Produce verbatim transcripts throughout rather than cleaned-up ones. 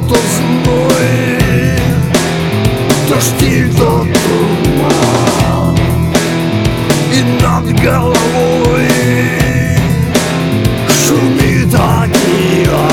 то зной, то штиль, то туман, и над головой шумит океан.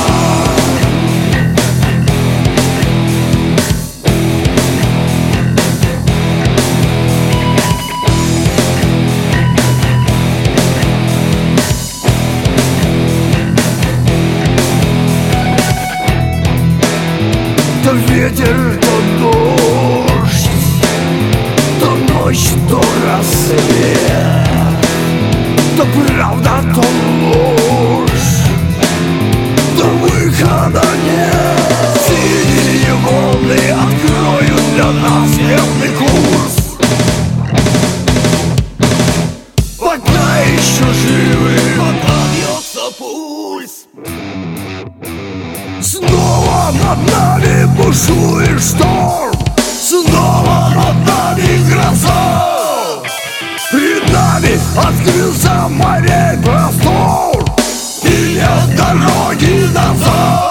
То ветер, то дождь, то ночь, то рассвет, то правда, то ложь, то выхода нет. Синие волны откроют для нас верный курс, пока еще живы, пока бьется пульс. Снова над нами бушует шторм, снова над нами гроза. Перед нами открылся морей простор, и нет дороги назад.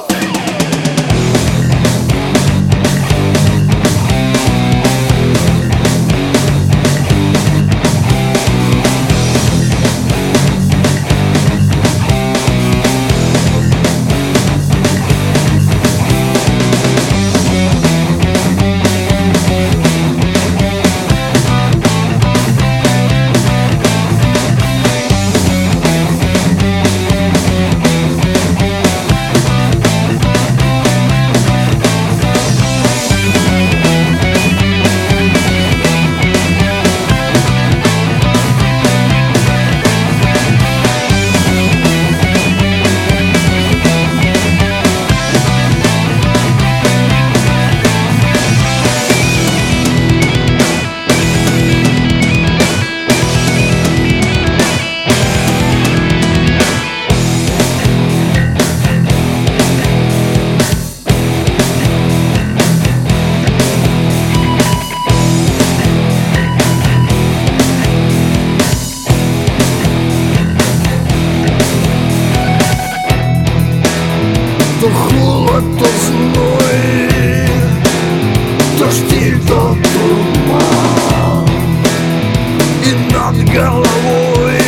То холод, то зной, то штиль, то туман, и над головой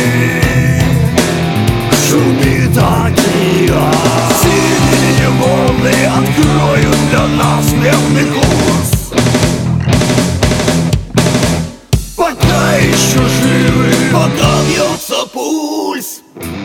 шумит океан. Синие волны откроют для нас верный курс, пока еще живы, пока бьется пульс.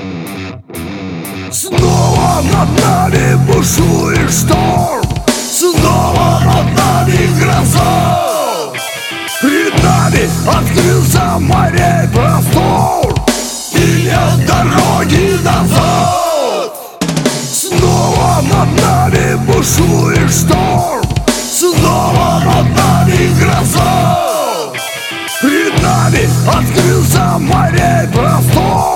Снова над нами бушует шторм, снова над нами гроза. Перед нами открылся морей простор, и нет дороги назад. Снова над нами бушует шторм, снова над нами гроза. Перед нами открылся морей простор.